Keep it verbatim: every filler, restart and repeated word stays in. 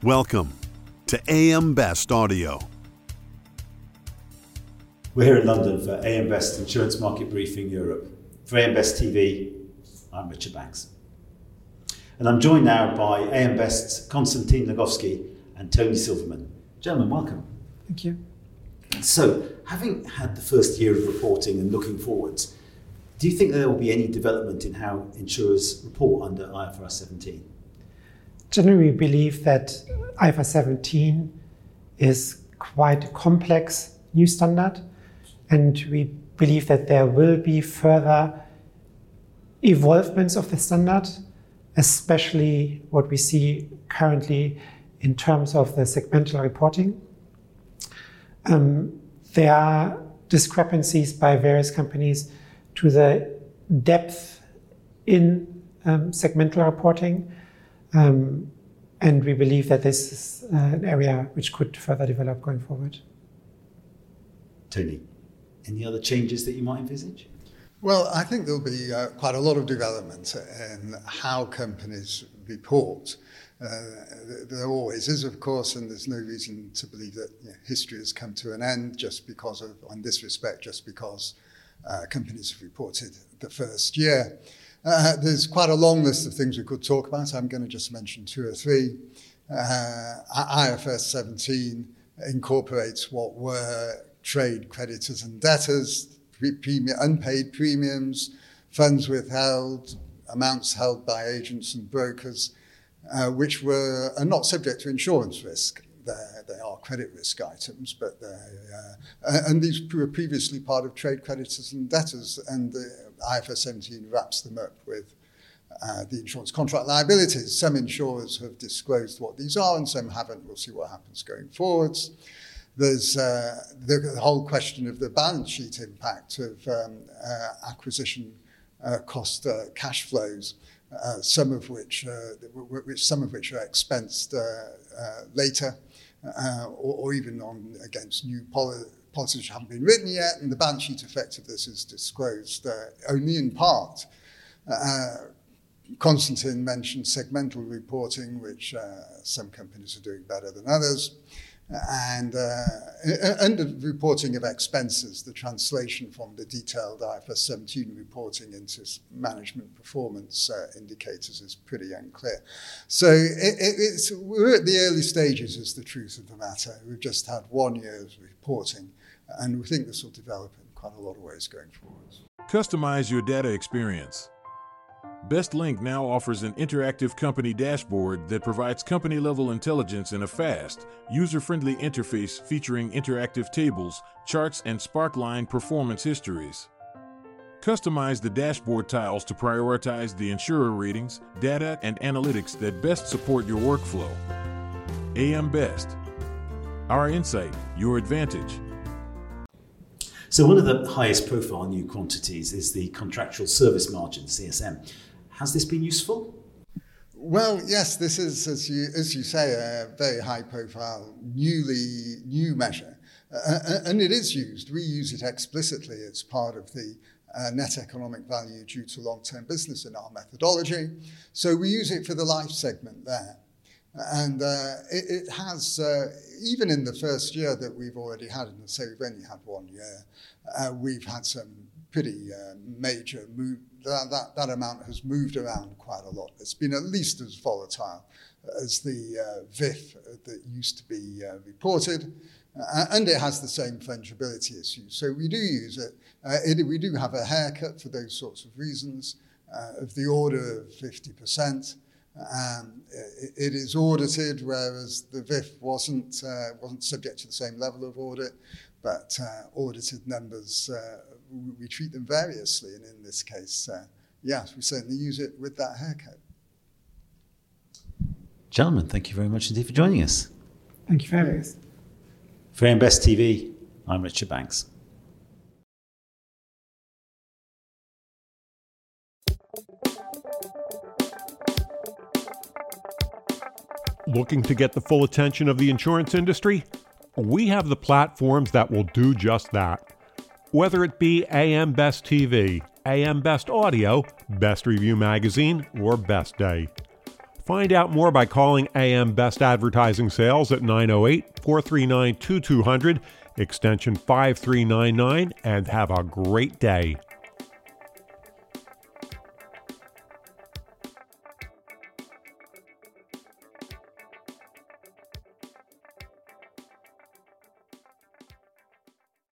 Welcome to A M Best Audio. We're here in London for A M Best Insurance Market Briefing Europe. For A M Best T V, I'm Richard Banks. And I'm joined now by A M Best's Konstantin Lagowski and Tony Silverman. Gentlemen, welcome. Thank you. So, having had the first year of reporting and looking forwards, do you think there will be any development in how insurers report under I F R S seventeen? Generally, we believe that I F R S seventeen is quite a complex new standard, and we believe that there will be further evolvements of the standard, especially what we see currently in terms of the segmental reporting. Um, there are discrepancies by various companies to the depth in um, segmental reporting. Um, and we believe that this is uh, an area which could further develop going forward. Tony, any other changes that you might envisage? Well, I think there'll be uh, quite a lot of development in how companies report. Uh, there always is, of course, and there's no reason to believe that you know, history has come to an end just because of, in this respect, just because uh, companies have reported the first year. Uh, there's quite a long list of things we could talk about. I'm going to just mention two or three. Uh, I F R S seventeen incorporates what were trade creditors and debtors, premium, unpaid premiums, funds withheld, amounts held by agents and brokers, uh, which were are not subject to insurance risk. They're, they are credit risk items, but they're, uh, and these were previously part of trade creditors and debtors, and the I F R S seventeen wraps them up with uh, the insurance contract liabilities. Some insurers have disclosed what these are and some haven't. We'll see what happens going forwards. There's uh, the, the whole question of the balance sheet impact of um, uh, acquisition uh, cost uh, cash flows, uh, some of which, uh, which some of which are expensed uh, uh, later, uh, or, or even on against new policies. policies which haven't been written yet, and the balance sheet effect of this is disclosed uh, only in part. Uh, Konstantin mentioned segmental reporting, which uh, some companies are doing better than others, and uh, under reporting of expenses, the translation from the detailed I F R S seventeen reporting into management performance uh, indicators is pretty unclear. So it, it, it's, we're at the early stages, is the truth of the matter. We've just had one year of reporting, and we think this will develop in quite a lot of ways going forward. Customize your data experience. BestLink now offers an interactive company dashboard that provides company-level intelligence in a fast, user-friendly interface featuring interactive tables, charts, and Sparkline performance histories. Customize the dashboard tiles to prioritize the insurer ratings, data, and analytics that best support your workflow. A M Best. Our insight, your advantage. So one of the highest profile new quantities is the contractual service margin, C S M. Has this been useful? Well, yes, this is, as you, as you say, a very high profile, newly new measure. Uh, and it is used. We use it explicitly as part of the uh, net economic value due to long-term business in our methodology. So we use it for the life segment there. And uh, it, it has, uh, even in the first year that we've already had, and say we've only had one year, uh, we've had some pretty uh, major move. That, that, that amount has moved around quite a lot. It's been at least as volatile as the uh, V I F that used to be uh, reported, uh, and it has the same fungibility issues. So we do use it. Uh, it. We do have a haircut for those sorts of reasons uh, of the order of fifty percent. Um, it, it is audited, whereas the V I F wasn't uh, wasn't subject to the same level of audit, but uh, audited numbers, uh, we, we treat them variously, and in this case, uh, yes, we certainly use it with that haircut. Gentlemen, thank you very much indeed for joining us. Thank you for having us. For A M Best T V, I'm Richard Banks. Looking to get the full attention of the insurance industry? We have the platforms that will do just that. Whether it be A M Best T V, A M Best Audio, Best Review Magazine, or Best Day. Find out more by calling A M Best Advertising Sales at nine oh eight, four three nine, two two zero zero, extension five three nine nine, and have a great day.